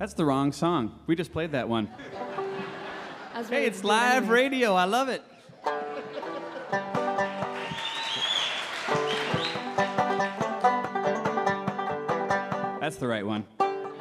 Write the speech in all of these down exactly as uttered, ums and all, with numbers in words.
That's the wrong song. We just played that one. As Hey, we it's do live anyway. radio. I love it. That's the right one.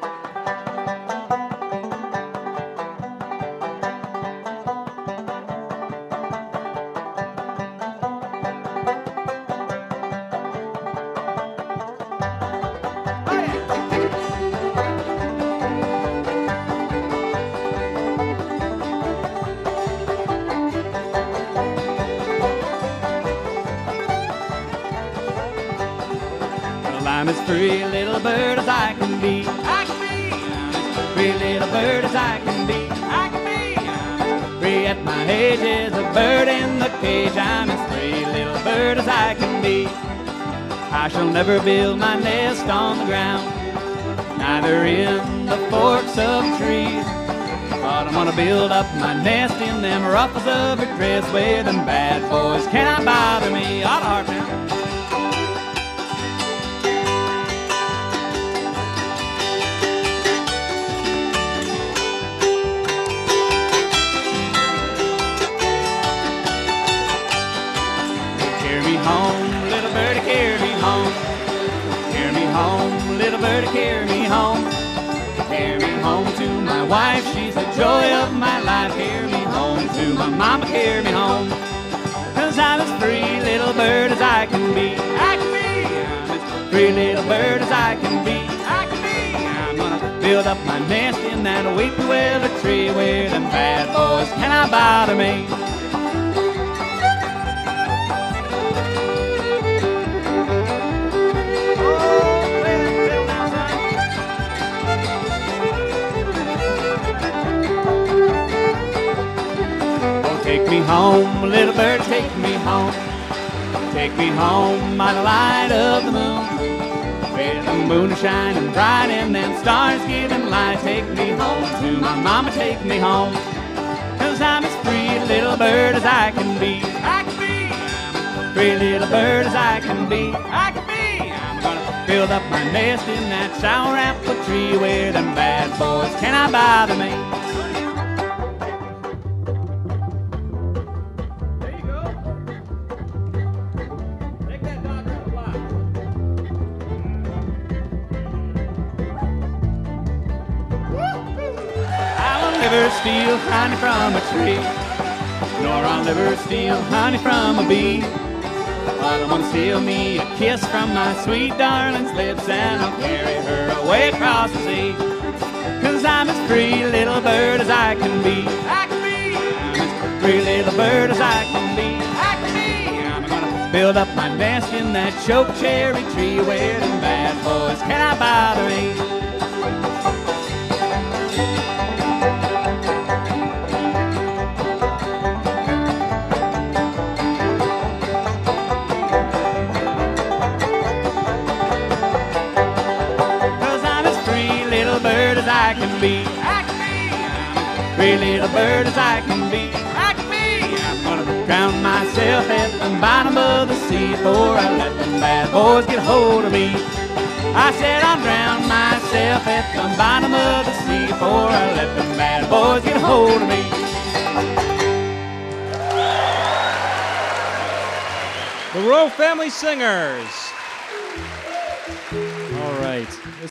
Well, I'm as free a little bird as I can be. I can be. I'm as free a little bird as I can be. I can be. I'm as free at my age as a bird in the cage. I'm as free a little bird as I can be. I shall never build my nest on the ground, neither in the forks of trees. But I'm gonna build up my nest in them ruffles of a dress where them bad boys cannot bother me. Out of heart now. Carry me home, little birdie, carry me home. Carry me home, little birdie, carry me home. Carry me home to my wife, she's the joy of my life. Carry me home to my mama, carry me home. Cause I'm as free little bird as I can be. I can be. I'm as free little bird as I can be. I can be. I'm gonna build up my nest in that weeping willow tree where them bad boys cannot bother me. Take me home, little bird, take me home. Take me home by the light of the moon, where the moon is shining bright and them stars giving light. Take me home to my mama, take me home. Cause I'm as free a little bird as I can be. I can be. I'm as free little bird as I can be. I can be. I'm gonna build up my nest in that sour apple tree where them bad boys cannot bother me. Never steal honey from a tree, nor I'll never steal honey from a bee. But I'm gonna steal me a kiss from my sweet darling's lips, and I'll carry her away across the sea. Cause I'm as free a little bird as I can be. I can be. I'm as free little bird as I can be. I can be. I'm gonna build up my nest in that choke cherry tree where them bad boys cannot bother me. As I can be, I can be. I'm as free little bird as I can be, I can be. I'm gonna drown myself at the bottom of the sea before I let them bad boys get hold of me. I said I'll drown myself at the bottom of the sea before I let them bad boys get hold of me. The Rowe Family Singers. All right.